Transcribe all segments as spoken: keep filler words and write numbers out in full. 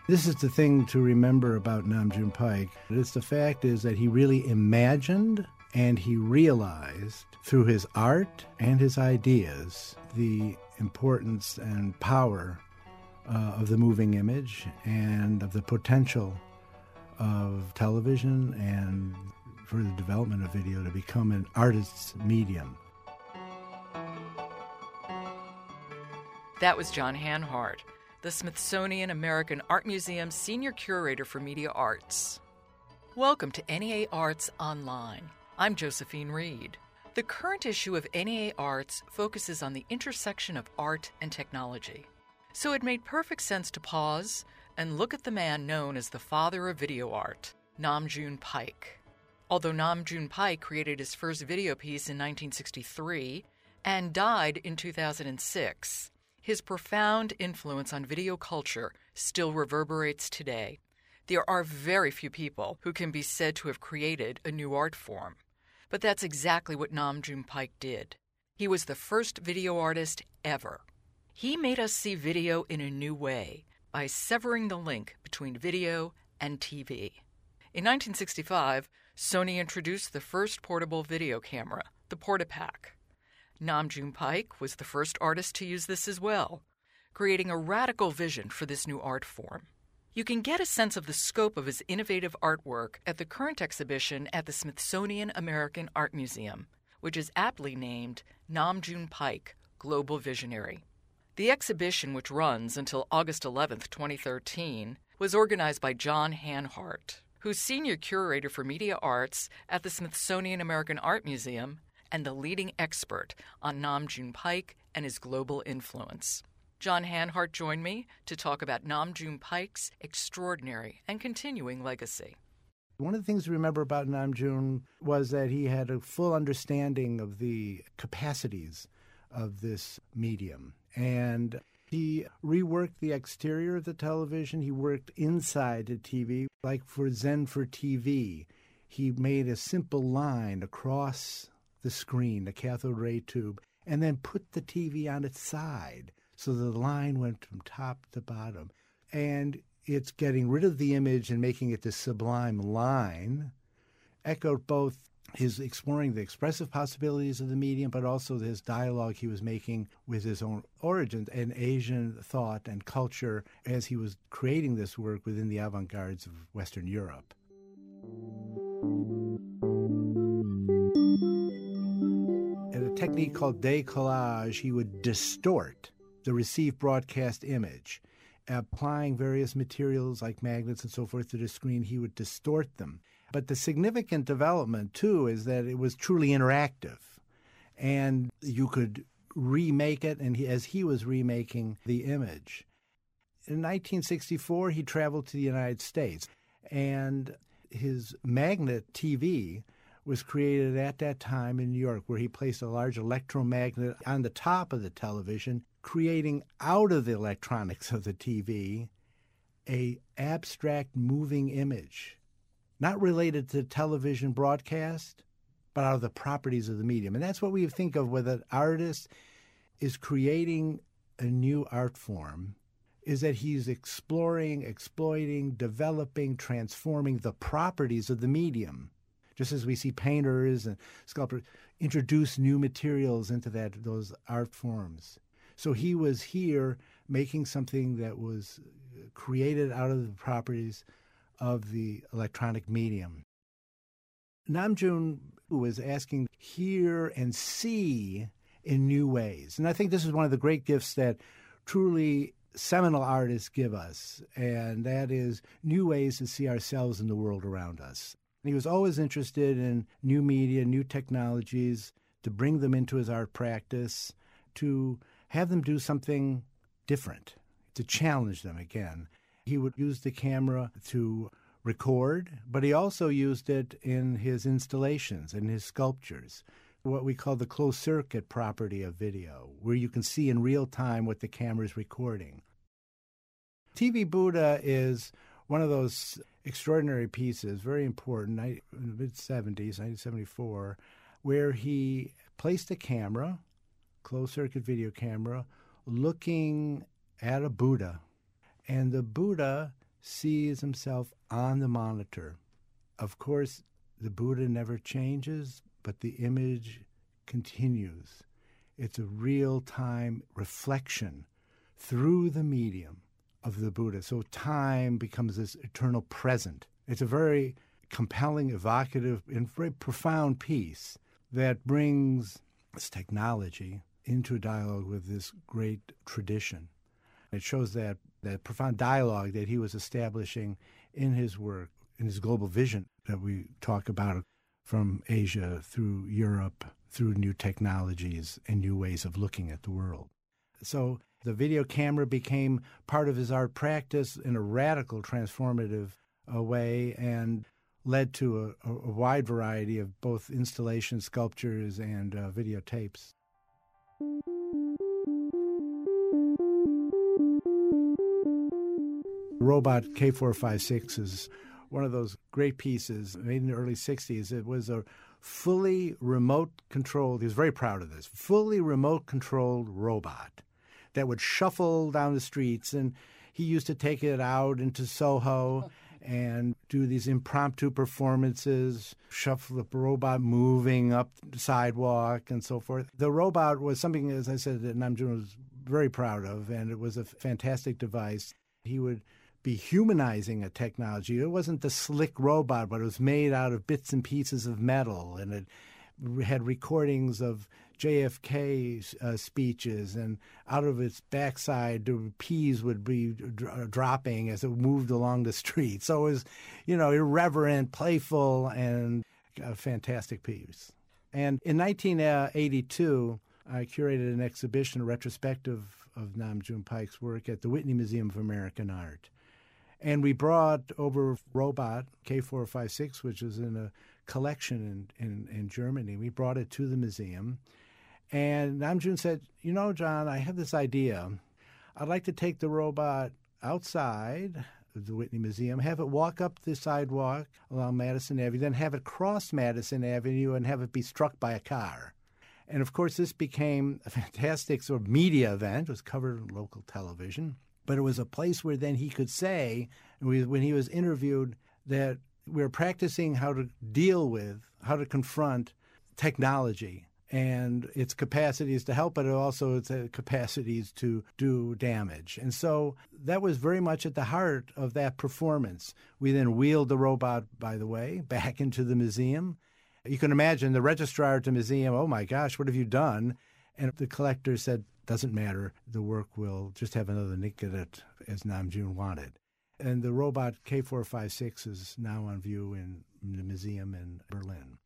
This is the thing to remember about Nam June Paik. It's the fact is that he really imagined and he realized through his art and his ideas the importance and power uh, of the moving image and of the potential of television and for the development of video to become an artist's medium. That was John Hanhardt, the Smithsonian American Art Museum's Senior Curator for Media Arts. Welcome to N E A Arts Online. I'm Josephine Reed. The current issue of N E A Arts focuses on the intersection of art and technology. So it made perfect sense to pause and look at the man known as the father of video art, Nam June Paik. Although Nam June Paik created his first video piece in nineteen sixty-three and died in two thousand six, his profound influence on video culture still reverberates today. There are very few people who can be said to have created a new art form. But that's exactly what Nam June Paik did. He was the first video artist ever. He made us see video in a new way by severing the link between video and T V. In nineteen sixty-five, Sony introduced the first portable video camera, the Portapak. Nam June Paik was the first artist to use this as well, creating a radical vision for this new art form. You can get a sense of the scope of his innovative artwork at the current exhibition at the Smithsonian American Art Museum, which is aptly named Nam June Paik, Global Visionary. The exhibition, which runs until August eleventh, twenty thirteen, was organized by John Hanhardt, who's Senior Curator for Media Arts at the Smithsonian American Art Museum and the leading expert on Nam June Paik and his global influence. John Hanhardt joined me to talk about Nam June Paik's extraordinary and continuing legacy. One of the things to remember about Nam June was that he had a full understanding of the capacities of this medium. And he reworked the exterior of the television. He worked inside the T V. Like for Zen for T V, he made a simple line across the screen, the cathode ray tube, and then put the T V on its side so the line went from top to bottom. And it's getting rid of the image and making it this sublime line, echoed both his exploring the expressive possibilities of the medium, but also his dialogue he was making with his own origins and Asian thought and culture as he was creating this work within the avant-gardes of Western Europe. In a technique called décollage, he would distort the received broadcast image. Applying various materials like magnets and so forth to the screen, he would distort them. But the significant development, too, is that it was truly interactive. And you could remake it, and he, as he was remaking the image. In nineteen sixty-four, he traveled to the United States, and his magnet T V was created at that time in New York, where he placed a large electromagnet on the top of the television, creating out of the electronics of the T V a abstract moving image, not related to television broadcast, but out of the properties of the medium. And that's what we think of with an artist is creating a new art form, is that he's exploring, exploiting, developing, transforming the properties of the medium. Just as we see painters and sculptors introduce new materials into that those art forms. So he was here making something that was created out of the properties of the electronic medium. Nam June was asking hear and see in new ways. And I think this is one of the great gifts that truly seminal artists give us, and that is new ways to see ourselves in the world around us. He was always interested in new media, new technologies, to bring them into his art practice, to have them do something different, to challenge them again. He would use the camera to record, but he also used it in his installations and his sculptures, what we call the closed-circuit property of video, where you can see in real time what the camera is recording. T V Buddha is one of those extraordinary pieces, very important, in the mid-seventies, nineteen seventy-four, where he placed a camera, closed-circuit video camera, looking at a Buddha. And the Buddha sees himself on the monitor. Of course, the Buddha never changes, but the image continues. It's a real-time reflection through the medium of the Buddha. So time becomes this eternal present. It's a very compelling, evocative, and very profound piece that brings this technology into dialogue with this great tradition. It shows that, that profound dialogue that he was establishing in his work, in his global vision that we talk about from Asia through Europe, through new technologies and new ways of looking at the world. So the video camera became part of his art practice in a radical, transformative uh, way and led to a, a wide variety of both installations, sculptures, and uh, videotapes. Robot K four fifty-six is one of those great pieces made in the early sixties. It was a fully remote-controlled, he was very proud of this, fully remote-controlled robot that would shuffle down the streets. And he used to take it out into Soho and do these impromptu performances, shuffle the robot moving up the sidewalk and so forth. The robot was something, as I said, that Namjoon was very proud of, and it was a fantastic device. He would be humanizing a technology. It wasn't the slick robot, but it was made out of bits and pieces of metal, and it had recordings of J F K uh, speeches, and out of its backside, the peas would be d- dropping as it moved along the street. So it was, you know, irreverent, playful, and a fantastic piece. And in nineteen eighty-two, I curated an exhibition, a retrospective of Namjoon Paik's work at the Whitney Museum of American Art. And we brought over robot K four fifty-six, which is in a collection in, in, in Germany. We brought it to the museum. And Namjoon said, you know, John, I have this idea. I'd like to take the robot outside of the Whitney Museum, have it walk up the sidewalk along Madison Avenue, then have it cross Madison Avenue and have it be struck by a car. And, of course, this became a fantastic sort of media event. It was covered on local television. But it was a place where then he could say, when he was interviewed, that we were practicing how to deal with, how to confront technology and its capacities to help, but also its capacities to do damage. And so that was very much at the heart of that performance. We then wheeled the robot, by the way, back into the museum. You can imagine the registrar at the museum, oh my gosh, what have you done? And the collector said, doesn't matter, the work will just have another nick at it as Namjoon wanted. And the robot K four fifty-six is now on view in, in the museum in Berlin.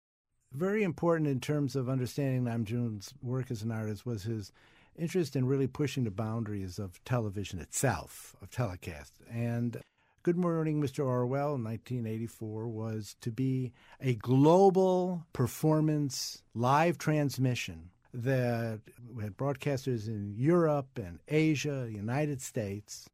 Very important in terms of understanding Namjoon's work as an artist was his interest in really pushing the boundaries of television itself, of telecast. And Good Morning, Mister Orwell in nineteen eighty-four was to be a global performance live transmission that had broadcasters in Europe and Asia, the United States.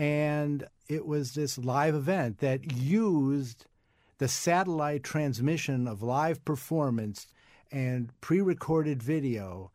And it was this live event that used the satellite transmission of live performance and pre-recorded video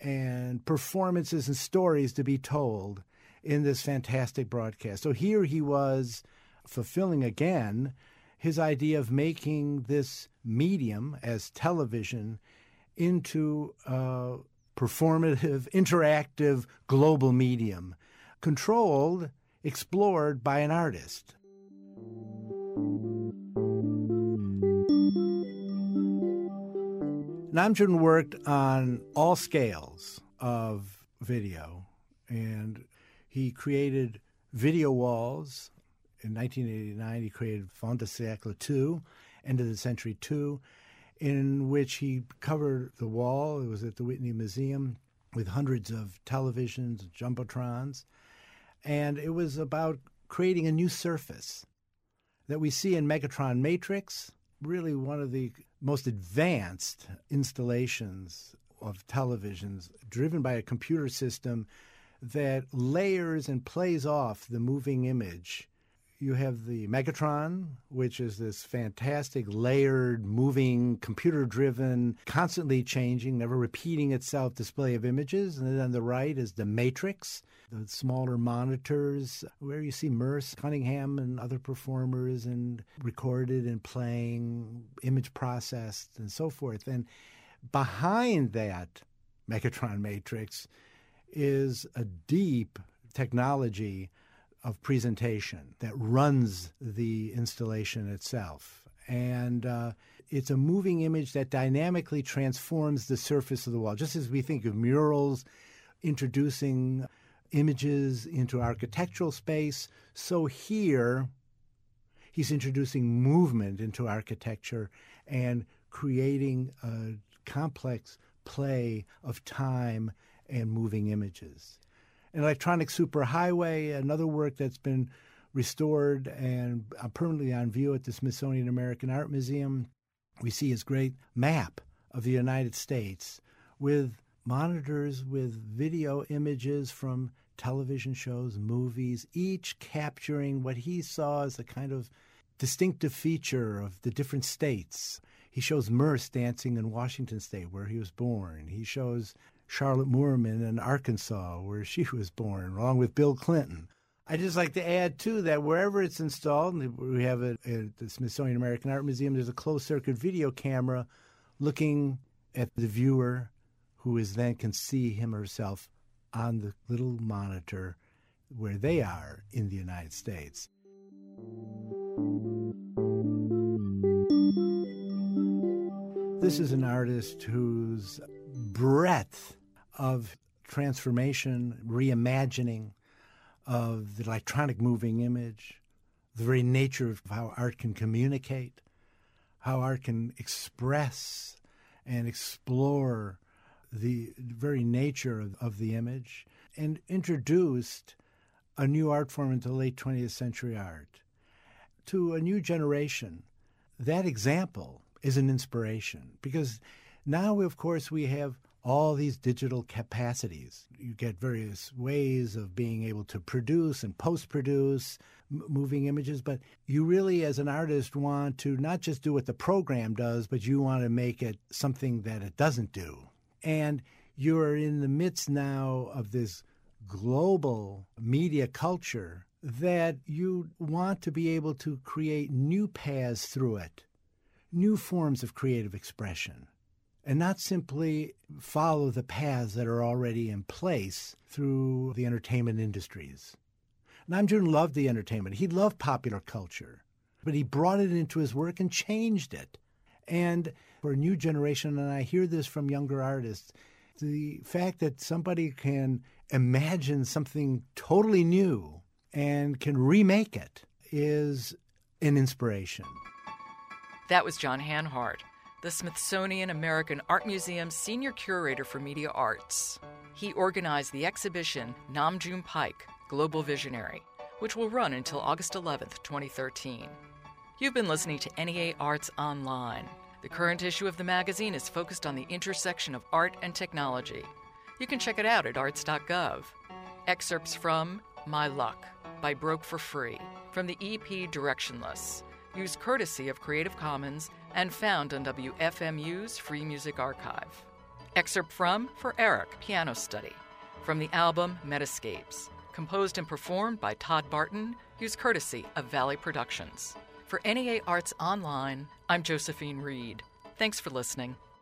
and performances and stories to be told in this fantastic broadcast. So here he was fulfilling again his idea of making this medium as television into a performative, interactive, global medium, controlled, explored by an artist. Namjoon worked on all scales of video, and he created video walls. In nineteen eighty-nine, he created Fin de siècle two, End of the Century two, in which he covered the wall. It was at the Whitney Museum with hundreds of televisions, jumbotrons. And it was about creating a new surface that we see in Megatron Matrix, really one of the most advanced installations of televisions driven by a computer system that layers and plays off the moving image You have the Megatron, which is this fantastic, layered, moving, computer-driven, constantly changing, never repeating itself display of images. And then on the right is the Matrix, the smaller monitors, where you see Merce Cunningham and other performers and recorded and playing, image processed, and so forth. And behind that Megatron Matrix is a deep technology of presentation that runs the installation itself. And uh, it's a moving image that dynamically transforms the surface of the wall. Just as we think of murals introducing images into architectural space, so here he's introducing movement into architecture and creating a complex play of time and moving images. Electronic Superhighway, another work that's been restored and permanently on view at the Smithsonian American Art Museum. We see his great map of the United States with monitors with video images from television shows, movies, each capturing what he saw as a kind of distinctive feature of the different states. He shows Merce dancing in Washington State, where he was born. He shows Charlotte Moorman in Arkansas, where she was born, along with Bill Clinton. I'd just like to add, too, that wherever it's installed, and we have it at the Smithsonian American Art Museum, there's a closed-circuit video camera looking at the viewer, who is then can see him or herself on the little monitor where they are in the United States. This is an artist whose breadth of transformation, reimagining of the electronic moving image, the very nature of how art can communicate, how art can express and explore the very nature of, of the image, and introduced a new art form into late twentieth century art. To a new generation, that example is an inspiration, because now, of course, we have all these digital capacities. You get various ways of being able to produce and post-produce m- moving images, but you really, as an artist, want to not just do what the program does, but you want to make it something that it doesn't do. And you're in the midst now of this global media culture that you want to be able to create new paths through it, new forms of creative expression, and not simply follow the paths that are already in place through the entertainment industries. Namjoon loved the entertainment. He loved popular culture, but he brought it into his work and changed it. And for a new generation, and I hear this from younger artists, the fact that somebody can imagine something totally new and can remake it is an inspiration. That was John Hanhart, the Smithsonian American Art Museum Senior Curator for Media Arts. He organized the exhibition Namjoon Paik, Global Visionary, which will run until August eleventh, twenty thirteen. You've been listening to N E A Arts Online. The current issue of the magazine is focused on the intersection of art and technology. You can check it out at arts dot gov. Excerpts from My Luck by Broke for Free, from the E P Directionless, used courtesy of Creative Commons and found on W F M U's Free Music Archive. Excerpt from For Eric, Piano Study, from the album Metascapes, composed and performed by Todd Barton, used courtesy of Valley Productions. For N E A Arts Online, I'm Josephine Reed. Thanks for listening.